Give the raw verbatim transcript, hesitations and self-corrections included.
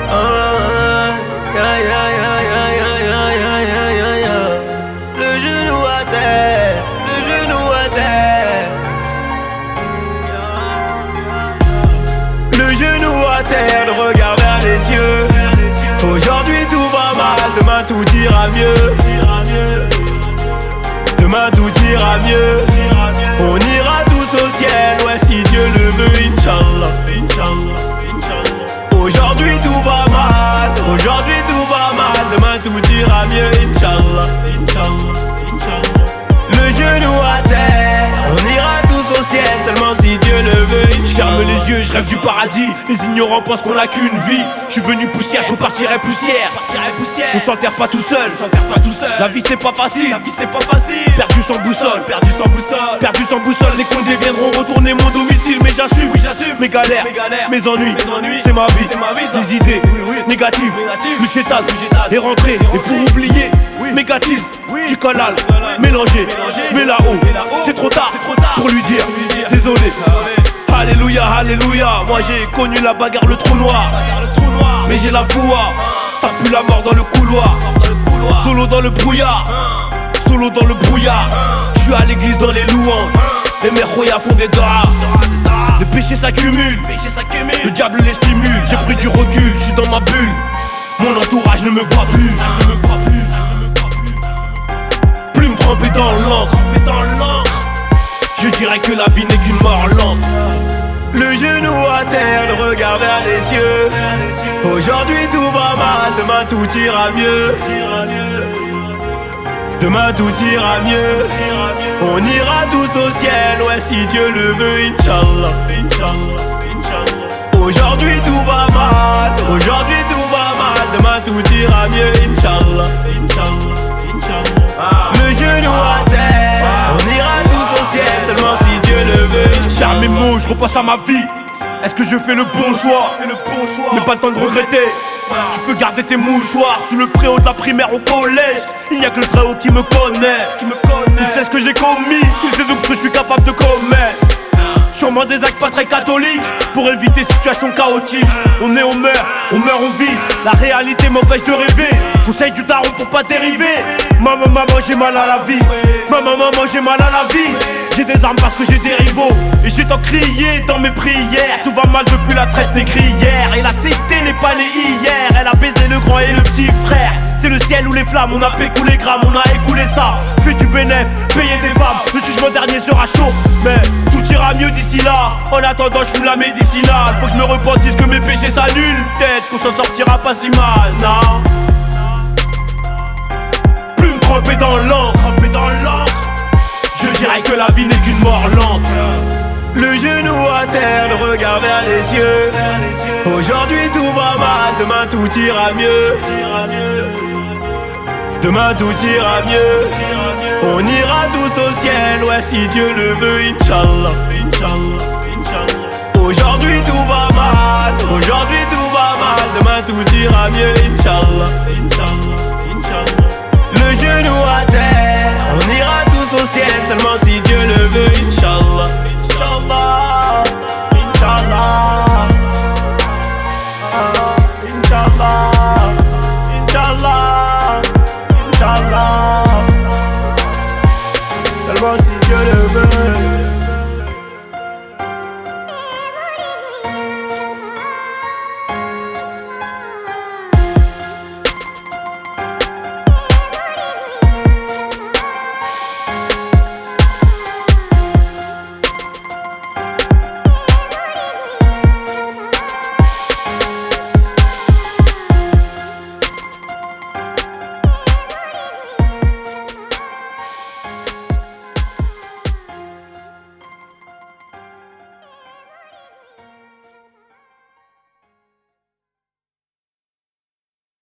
Ah, ya, ya, ya, ya, ya, ya, ya, ya, ya, ya. Le genou à terre, le genou à terre. Le genou à terre, le regard vers les cieux. Aujourd'hui tout va mal, demain tout ira mieux. Demain tout ira mieux. On ira tous au ciel, ouais si Dieu le veut, Inch'Allah. Aujourd'hui tout va mal, aujourd'hui tout va mal, demain tout ira mieux, Inch'Allah. Le genou à terre, on ira tous au ciel, seulement si Dieu le veut. Je ferme les yeux, je rêve du paradis. Les ignorants pensent qu'on a qu'une vie. Je suis venu poussière, je repartirai poussière. On s'enterre pas tout seul. La vie c'est pas facile. Perdu sans boussole, perdu sans boussole, perdu sans boussole. Les condés viendront retourner mon domicile, mais j'assume, oui j'assume. Mes galères, mes ennuis, c'est ma vie. Les idées négatives, le chétan est rentré. Et pour oublier, mégatise du canal mélangé, mais là-haut, c'est trop tard pour lui dire désolé. Alléluia, alléluia. Moi j'ai connu la bagarre, le trou noir. Mais j'ai la foi, ça pue la mort dans le couloir. Solo dans le brouillard, solo dans le brouillard. Je suis à l'église dans les louanges, et mes royas font des doigts. Les péchés s'accumulent, le diable les stimule. J'ai pris du recul, je suis dans ma bulle. Mon entourage ne me voit plus. Plume trempée dans l'encre, je dirais que la vie n'est qu'une mort lente. Le genou à terre, le regard vers les cieux. Aujourd'hui tout va mal, demain tout ira mieux. Demain tout ira mieux. On ira tous au ciel, ouais si Dieu le veut, Inch'Allah. Aujourd'hui tout va mal, aujourd'hui tout va mal, demain tout ira mieux, Inch'Allah. Le genou à terre, on ira tous au ciel, seulement si Dieu le veut. Je perds mes mots, je repasse à ma vie. Est-ce que je fais le bon choix? Mais pas le temps de regretter. Tu peux garder tes mouchoirs sous le préau de la primaire au collège. Il n'y a que le très haut qui me connaît. Il sait ce que j'ai commis, il sait donc ce que je suis capable de commettre. Sûrement des actes pas très catholiques pour éviter situations chaotiques. On est, on meurt, on meurt, on vit. La réalité m'empêche de rêver. Conseil du daron pour pas dériver. Maman, maman, j'ai mal à la vie. Maman, maman, j'ai mal à la vie. J'ai des armes parce que j'ai des rivaux. Et j'ai tant crié dans mes prières. Tout va mal depuis la traite négrière. Et la cité n'est pas née hier. Elle a baisé le grand et le petit frère. C'est le ciel ou les flammes, on a pécou les grammes, on a écoulé ça. Fait du bénéf, payé des femmes. Le jugement dernier sera chaud, mais tout ira mieux d'ici là. En attendant, je fume la médicinale. Faut que je me repentisse, que mes péchés s'annulent. Peut-être qu'on s'en sortira pas si mal, non. Plume trempée dans l'encre, trempée dans l'encre. Je dirais que la vie n'est qu'une mort lente. Le genou à terre, le regard vers les cieux. Aujourd'hui tout va mal, demain tout ira mieux. Demain tout ira mieux. On ira tous au ciel, ouais si Dieu le veut, Inch'Allah. Aujourd'hui tout va mal, aujourd'hui tout va mal, demain tout ira mieux, Inch'Allah. Le genou à terre, on ira tous au ciel, seulement si Dieu